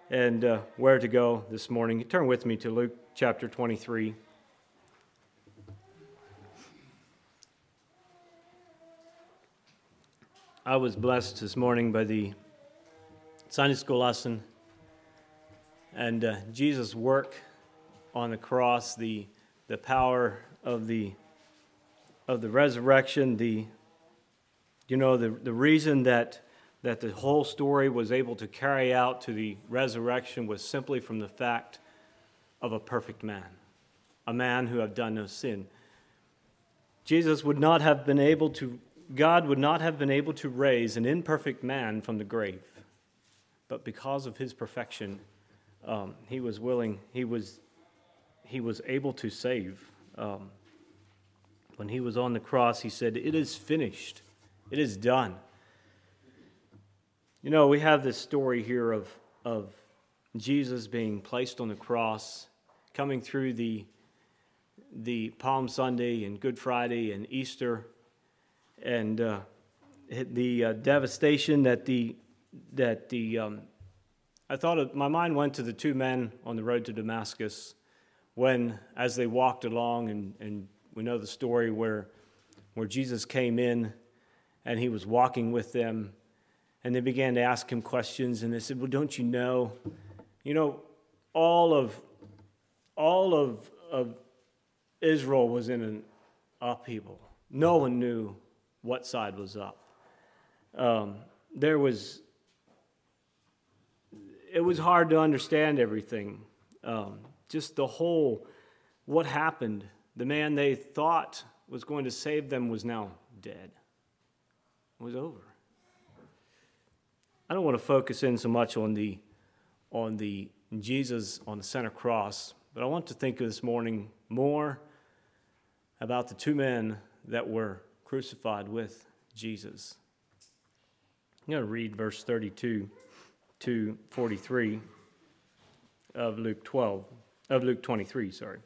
and where to go this morning. Turn with me to Luke chapter 23. I was blessed this morning by the Sunday school lesson and Jesus' work on the cross, the power of the resurrection, the reason that the whole story was able to carry out to the resurrection was simply from the fact of a perfect man, a man who had done no sin. God would not have been able to raise an imperfect man from the grave, but because of his perfection, he was able to save. When he was on the cross, he said, "It is finished. It is done." You know, we have this story here of Jesus being placed on the cross, coming through the Palm Sunday and Good Friday and Easter, and the devastation my mind went to the two men on the road to Damascus when, as they walked along, and we know the story where Jesus came in and he was walking with them, and they began to ask him questions, and they said, "Well, don't you know, all of Israel was in an upheaval. No one knew what side was up. It was hard to understand everything. Just the whole, what happened. The man they thought was going to save them was now dead. It was over. I don't want to focus in so much on the Jesus on the center cross, but I want to think this morning more about the two men that were crucified with Jesus. I'm going to read verse 32 to 43 of Luke 23, sorry.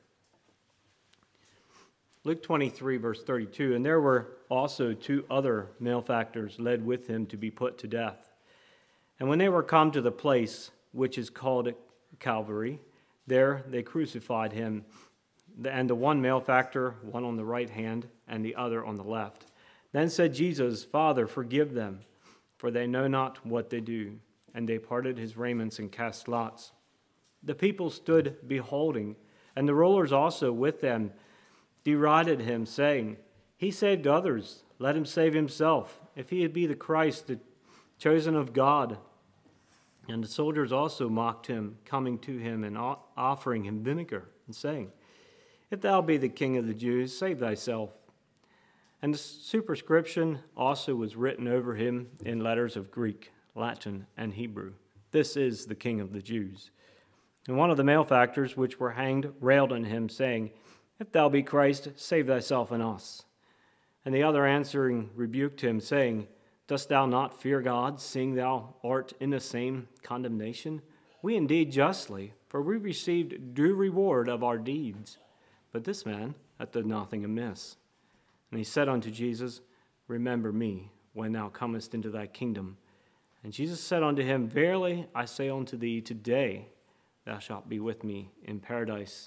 Luke 23, verse 32, "And there were also two other malefactors led with him to be put to death. And when they were come to the place which is called Calvary, there they crucified him, and the one malefactor, one on the right hand, and the other on the left. Then said Jesus, 'Father, forgive them, for they know not what they do.' And they parted his raiments and cast lots. The people stood beholding, and the rulers also with them derided him, saying, 'He saved others, let him save himself, if he be the Christ, the chosen of God.' And the soldiers also mocked him, coming to him and offering him vinegar, and saying, 'If thou be the King of the Jews, save thyself.' And the superscription also was written over him in letters of Greek, Latin, and Hebrew, 'This is the King of the Jews.' And one of the malefactors which were hanged railed on him, saying, 'If thou be Christ, save thyself and us.' And the other answering rebuked him, saying, 'Dost thou not fear God, seeing thou art in the same condemnation? We indeed justly, for we received due reward of our deeds. But this man hath done nothing amiss.' And he said unto Jesus, 'Remember me when thou comest into thy kingdom.' And Jesus said unto him, 'Verily I say unto thee, today thou shalt be with me in paradise.'"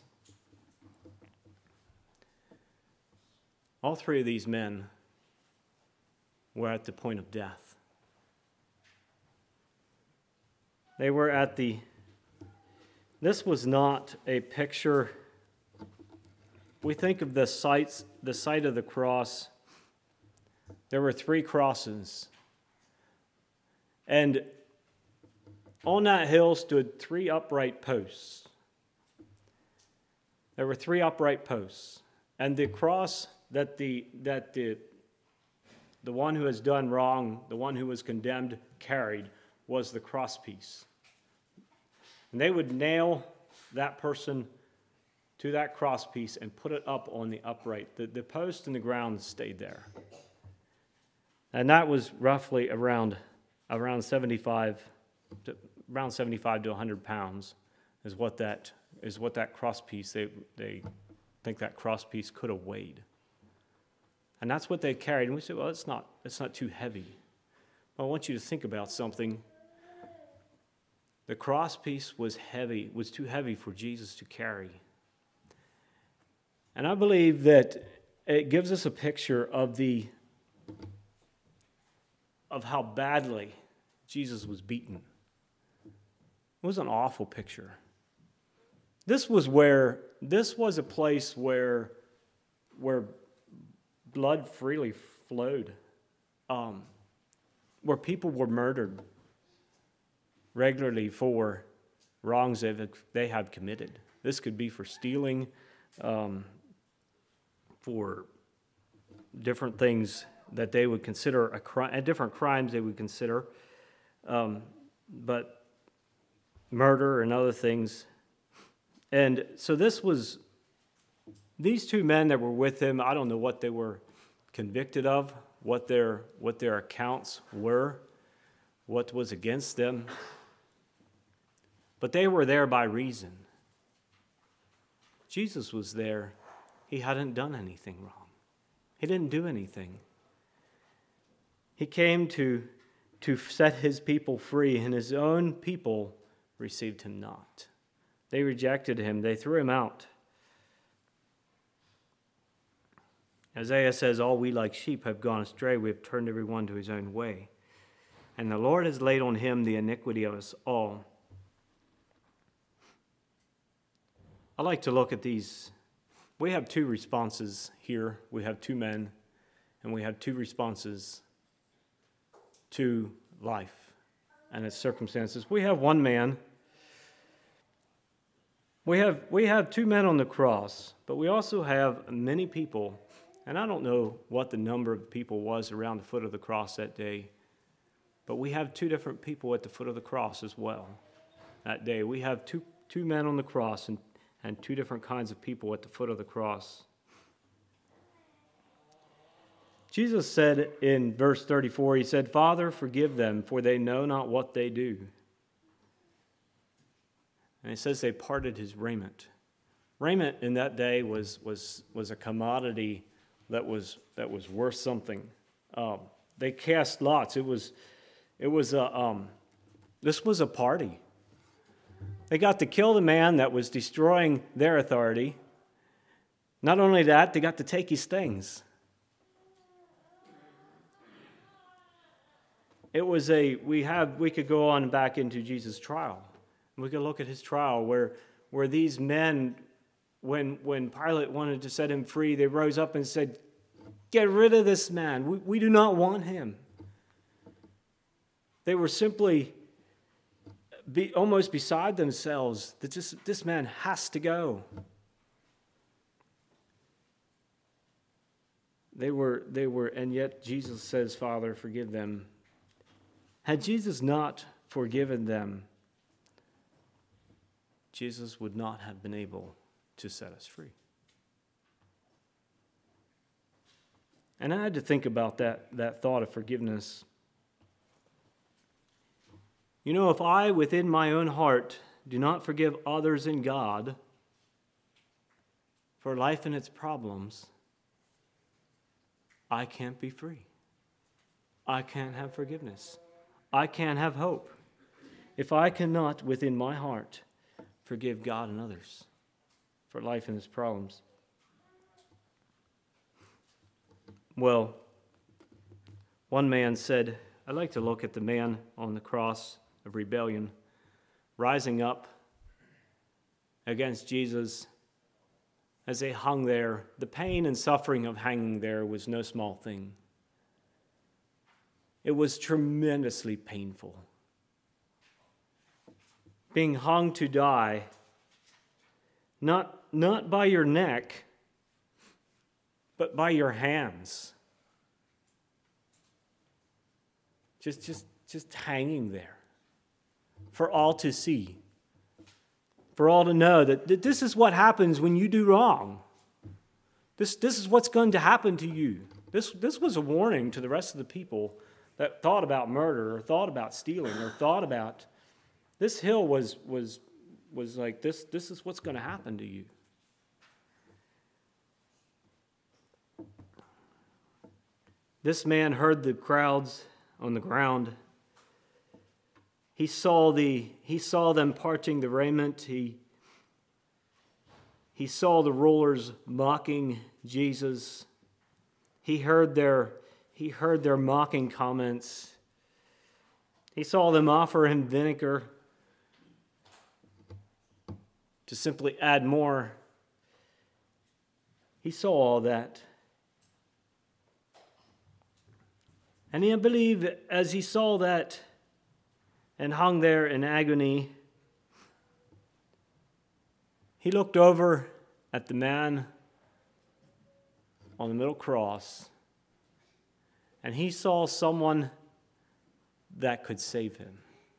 All three of these men were at the point of death. They were this was not a picture. We think of the site of the cross. There were three crosses. And on that hill stood three upright posts. There were three upright posts. And the cross that the one who has done wrong, the one who was condemned, carried was the crosspiece. And they would nail that person to that crosspiece and put it up on the upright. The post and the ground stayed there. And that was roughly around 75 to 100 pounds is what that crosspiece, they think that crosspiece could have weighed. And that's what they carried. And we said, well, it's not too heavy. Well, I want you to think about something. The cross piece was heavy, was too heavy for Jesus to carry. And I believe that it gives us a picture of how badly Jesus was beaten. It was an awful picture. This was a place where blood freely flowed, where people were murdered regularly for wrongs that they had committed. This could be for stealing, for different things that they would consider a crime, different crimes they would consider, but murder and other things. And so these two men that were with him, I don't know what they were convicted of, what their accounts were, what was against them, but they were there by reason. Jesus was there. He hadn't done anything wrong. He didn't do anything. He came to set his people free, and his own people received him not. They rejected him. They threw him out. Isaiah says, all we like sheep have gone astray. We have turned every one to his own way. And the Lord has laid on him the iniquity of us all. I like to look at these. We have two responses here. We have two men, and we have two responses to life and its circumstances. We have one man. We have two men on the cross, but we also have many people, and I don't know what the number of people was around the foot of the cross that day, but we have two different people at the foot of the cross as well that day. We have two men on the cross and two different kinds of people at the foot of the cross. Jesus said in verse 34, he said, Father, forgive them, for they know not what they do. And it says they parted his raiment. Raiment in that day was a commodity that was worth something. They cast lots. This was a party. They got to kill the man that was destroying their authority. Not only that, they got to take his things. We could go on back into Jesus' trial. We could look at his trial where these men, when Pilate wanted to set him free, they rose up and said, get rid of this man. We do not want him. They were simply almost beside themselves that this man has to go. They were, and yet Jesus says, Father, forgive them. Had Jesus not forgiven them, Jesus would not have been able to set us free. And I had to think about that thought of forgiveness. You know, if I, within my own heart, do not forgive others and God for life and its problems, I can't be free. I can't have forgiveness. I can't have hope. If I cannot, within my heart, forgive God and others for life and its problems. Well, one man said, I'd like to look at the man on the cross of rebellion, rising up against Jesus as they hung there. The pain and suffering of hanging there was no small thing. It was tremendously painful. Being hung to die, not by your neck, but by your hands. Just hanging there for all to see, for all to know that this is what happens when you do wrong. This is what's going to happen to you. This was a warning to the rest of the people that thought about murder or thought about stealing or thought about this hill was like this is what's going to happen to you. This man heard the crowds on the ground He saw them parting the raiment. He saw the rulers mocking Jesus. He heard their mocking comments. He saw them offer him vinegar to simply add more. He saw all that. And I believe as he saw that and hung there in agony, he looked over at the man on the middle cross, and he saw someone that could save him.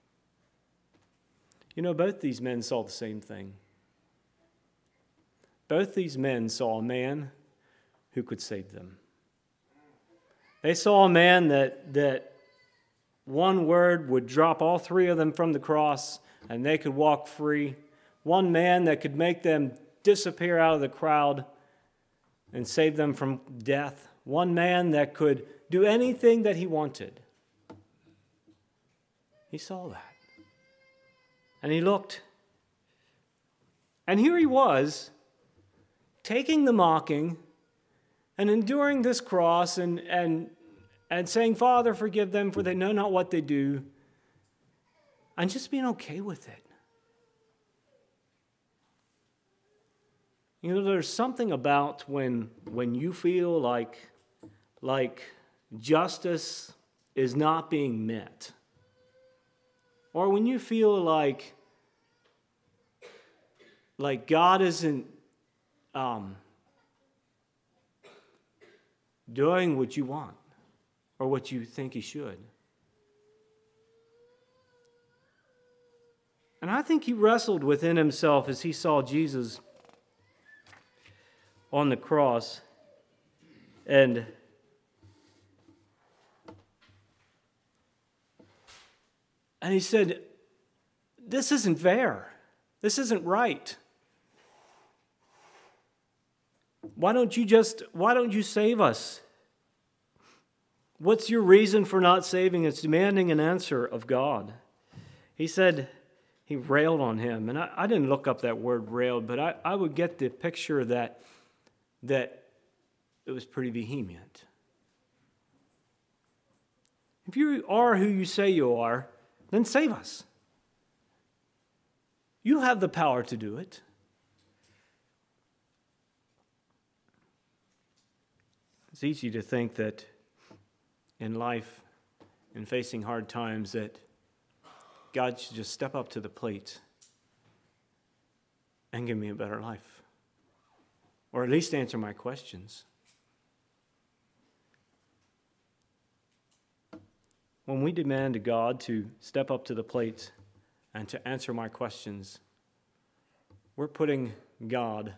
You know, both these men saw the same thing. Both these men saw a man who could save them. They saw a man that one word would drop all three of them from the cross and they could walk free. One man that could make them disappear out of the crowd and save them from death. One man that could do anything that he wanted. He saw that. And he looked. And here he was, taking the mocking and enduring this cross and saying, Father, forgive them, for they know not what they do, and just being okay with it. You know, there's something about when you feel like justice is not being met, or when you feel like God isn't doing what you want or what you think he should. And I think he wrestled within himself as he saw Jesus on the cross, and he said, this isn't fair. This isn't right. Why don't you save us? What's your reason for not saving us? Demanding an answer of God. He said, he railed on him. And I didn't look up that word railed, but I would get the picture that it was pretty vehement. If you are who you say you are, then save us. You have the power to do it. It's easy to think that in life, in facing hard times, that God should just step up to the plate and give me a better life, or at least answer my questions. When we demand God to step up to the plate and to answer my questions, we're bringing God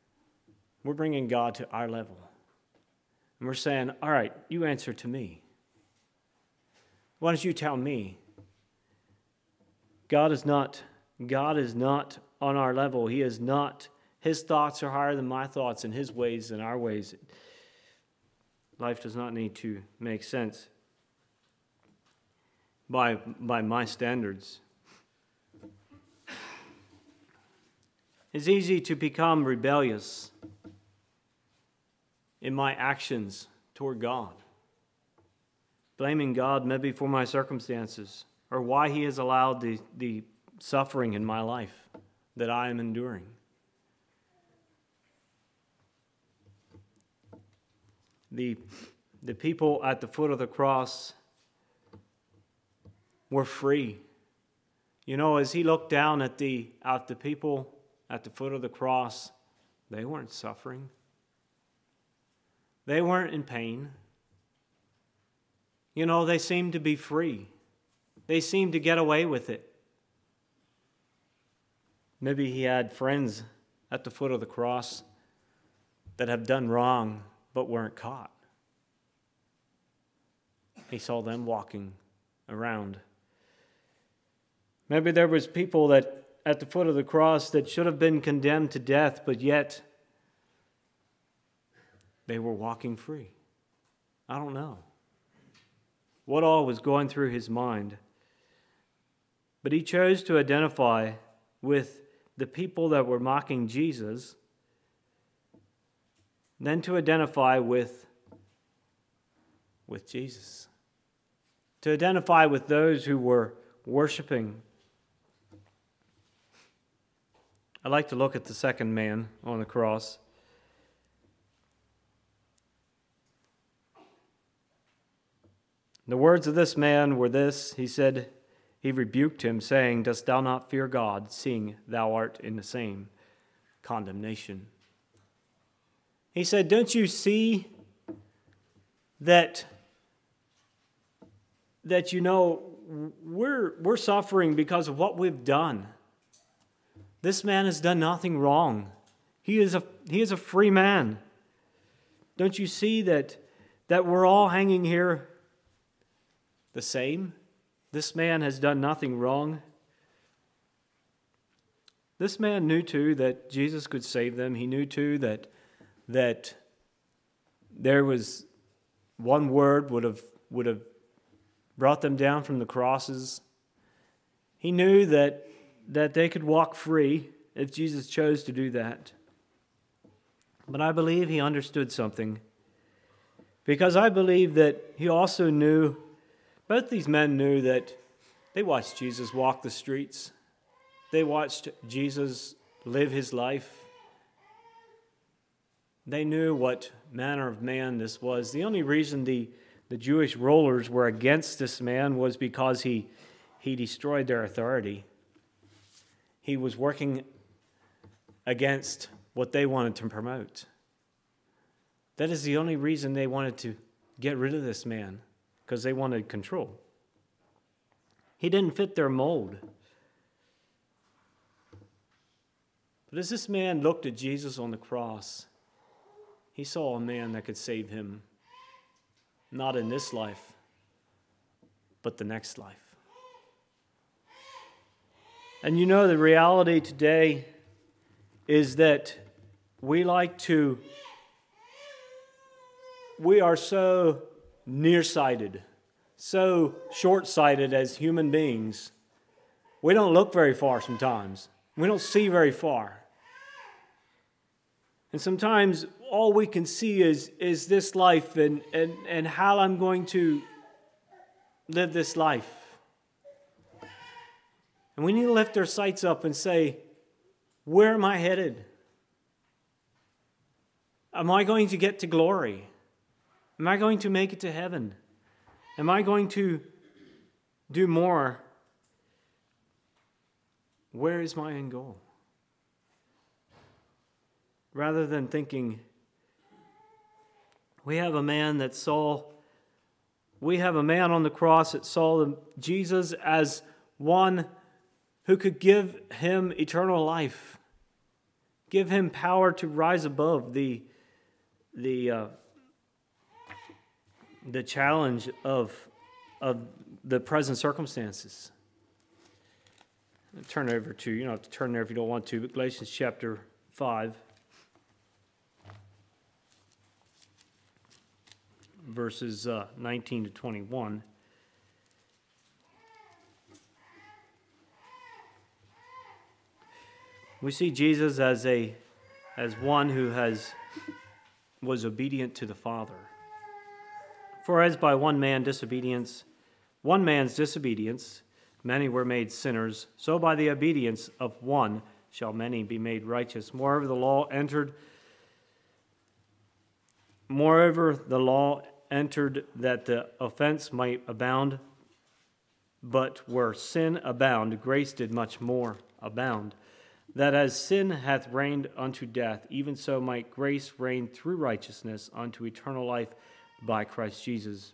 to our level. And we're saying, all right, you answer to me. Why don't you tell me? God is not on our level. He is not. His thoughts are higher than my thoughts, and his ways than our ways. Life does not need to make sense by my standards. It's easy to become rebellious in my actions toward God, blaming God maybe for my circumstances or why he has allowed the suffering in my life that I am enduring. The people at the foot of the cross were free. You know, as he looked down at the people at the foot of the cross, they weren't suffering. They weren't in pain. You know, they seemed to be free. They seemed to get away with it. Maybe he had friends at the foot of the cross that have done wrong but weren't caught. He saw them walking around. Maybe there was people that at the foot of the cross that should have been condemned to death, but yet they were walking free. I don't know what all was going through his mind. But he chose to identify with the people that were mocking Jesus than to identify with Jesus. To identify with those who were worshiping. I'd like to look at the second man on the cross. The words of this man were this. He said, he rebuked him, saying, "Dost thou not fear God, seeing thou art in the same condemnation?" He said, "Don't you see that you know we're suffering because of what we've done? This man has done nothing wrong. He is a free man. Don't you see that we're all hanging here the same? This man has done nothing wrong." This man knew too that Jesus could save them. He knew too that there was one word would have brought them down from the crosses. He knew that they could walk free if Jesus chose to do that. But I believe he understood something, because I believe that he also knew, both these men knew that they watched Jesus walk the streets. They watched Jesus live his life. They knew what manner of man this was. The only reason the Jewish rulers were against this man was because he destroyed their authority. He was working against what they wanted to promote. That is the only reason they wanted to get rid of this man, because they wanted control. He didn't fit their mold. But as this man looked at Jesus on the cross, he saw a man that could save him, not in this life, but the next life. And you know, the reality today is that we are so nearsighted, so short-sighted as human beings. We don't look very far sometimes. We don't see very far. And sometimes all we can see is this life and how I'm going to live this life. And we need to lift our sights up and say, where am I headed? Am I going to get to glory? Am I going to make it to heaven? Am I going to do more? Where is my end goal? Rather than thinking, we have a man on the cross that saw Jesus as one who could give him eternal life, give him power to rise above the challenge of the present circumstances. Turn over to, you don't have to turn there if you don't want to, but Galatians chapter 5, verses 19 to 21. We see Jesus as one who was obedient to the Father. For as by one man's disobedience, many were made sinners, so by the obedience of one shall many be made righteous. Moreover, the law entered that the offense might abound, but where sin abounded, grace did much more abound. That as sin hath reigned unto death, even so might grace reign through righteousness unto eternal life by Christ Jesus.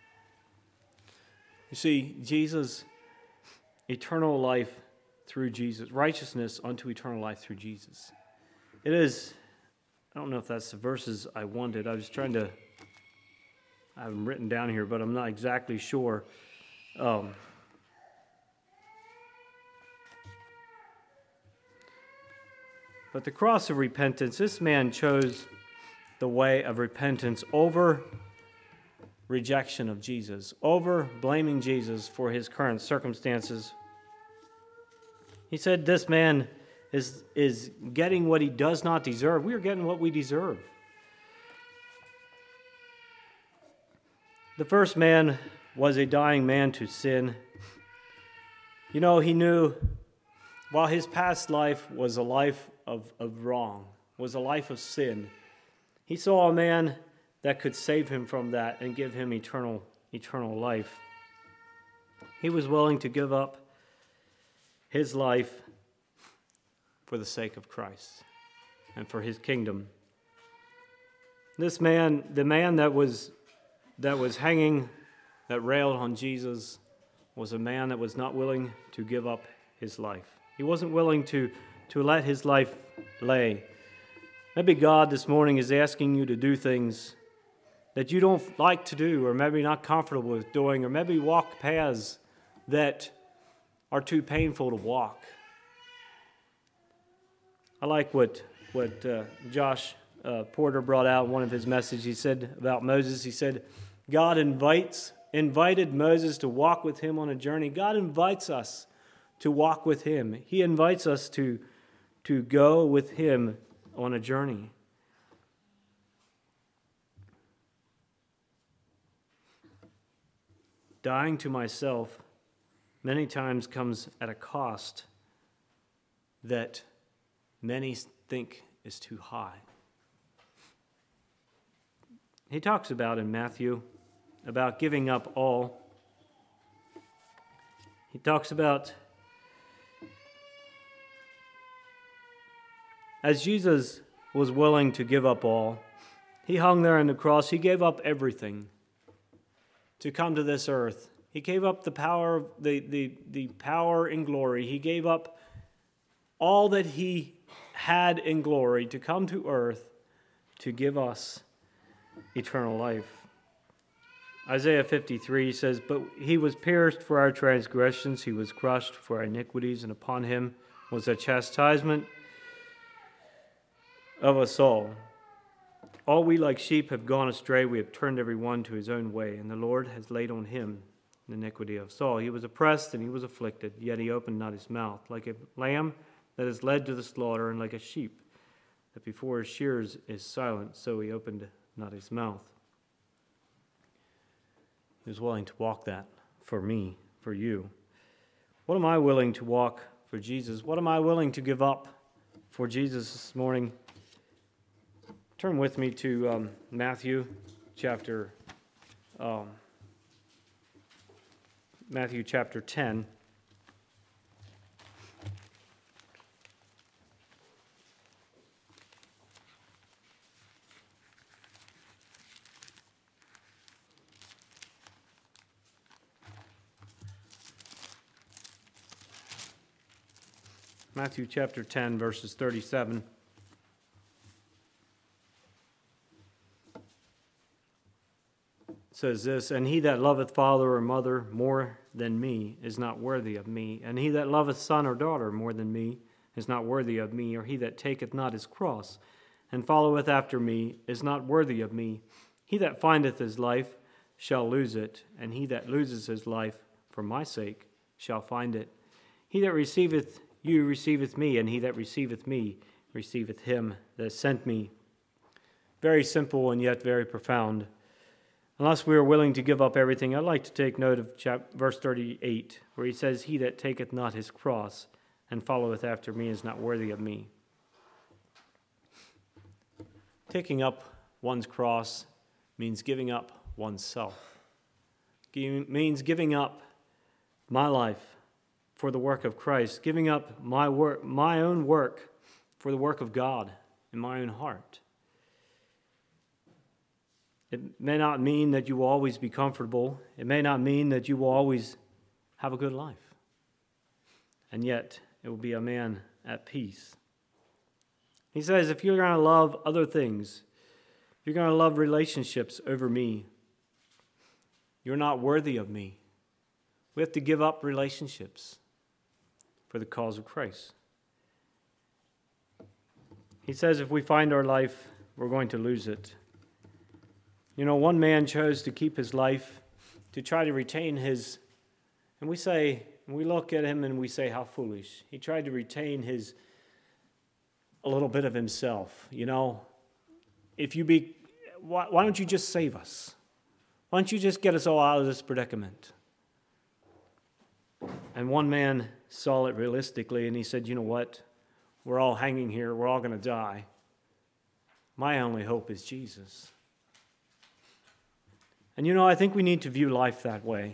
You see, Jesus, eternal life through Jesus, righteousness unto eternal life through Jesus. It is, I don't know if that's the verses I wanted. I have them written down here, but I'm not exactly sure. But the cross of repentance, this man chose the way of repentance over rejection of Jesus, over blaming Jesus for his current circumstances, He said this man is getting what he does not deserve. We are getting what we deserve. The first man was a dying man to sin. You know, he knew while his past life was a life of wrong, was a life of sin, he saw a man that could save him from that and give him eternal life. He was willing to give up his life for the sake of Christ and for his kingdom. This man, the man that was hanging, that railed on Jesus, was a man that was not willing to give up his life. He wasn't willing to let his life lay. Maybe God this morning is asking you to do things that you don't like to do, or maybe not comfortable with doing, or maybe walk paths that are too painful to walk. I like what Josh Porter brought out in one of his messages. He said about Moses, he said, God invited Moses to walk with him on a journey. God invites us to walk with him. He invites us to go with him on a journey. Dying to myself many times comes at a cost that many think is too high. He talks about in Matthew about giving up all. He talks about as Jesus was willing to give up all, he hung there on the cross, he gave up everything to come to this earth. He gave up the power, the power and glory. He gave up all that he had in glory to come to earth to give us eternal life. Isaiah 53 says, but he was pierced for our transgressions, he was crushed for our iniquities, and upon him was the chastisement of us all. All we like sheep have gone astray, we have turned every one to his own way, and the Lord has laid on him the iniquity of us all. He was oppressed and he was afflicted, yet he opened not his mouth. Like a lamb that is led to the slaughter, and like a sheep that before his shears is silent, so he opened not his mouth. He was willing to walk that for me, for you. What am I willing to walk for Jesus? What am I willing to give up for Jesus this morning? Turn with me to Matthew chapter 10. Matthew chapter 10, verses 37. Says this, and he that loveth father or mother more than me is not worthy of me, and he that loveth son or daughter more than me is not worthy of me, or he that taketh not his cross and followeth after me is not worthy of me. He that findeth his life shall lose it, and he that loses his life for my sake shall find it. He that receiveth you receiveth me, and he that receiveth me receiveth him that sent me. Very simple and yet very profound. Unless we are willing to give up everything, I'd like to take note of verse 38, where he says, he that taketh not his cross and followeth after me is not worthy of me. Taking up one's cross means giving up oneself. It means giving up my life for the work of Christ, giving up my own work for the work of God in my own heart. It may not mean that you will always be comfortable. It may not mean that you will always have a good life. And yet, it will be a man at peace. He says, if you're going to love other things, if you're going to love relationships over me, you're not worthy of me. We have to give up relationships for the cause of Christ. He says if we find our life, we're going to lose it. You know, one man chose to keep his life, to try to retain his, and we say, And we look at him and we say, how foolish. He tried to retain a little bit of himself. Why don't you just save us? Why don't you just get us all out of this predicament? And one man saw it realistically, and he said, you know what? We're all hanging here. We're all going to die. My only hope is Jesus. And I think we need to view life that way.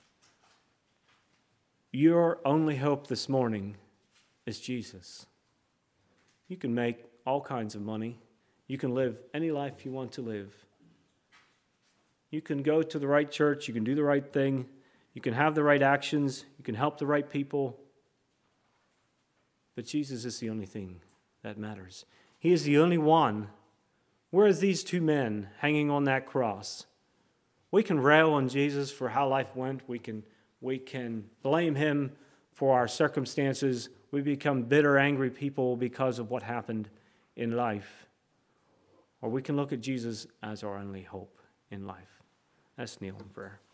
Your only hope this morning is Jesus. You can make all kinds of money. You can live any life you want to live. You can go to the right church. You can do the right thing. You can have the right actions. You can help the right people. But Jesus is the only thing that matters. He is the only one. Whereas these two men hanging on that cross, we can rail on Jesus for how life went. We can blame him for our circumstances. We become bitter, angry people because of what happened in life. Or we can look at Jesus as our only hope in life. Let's kneel in prayer.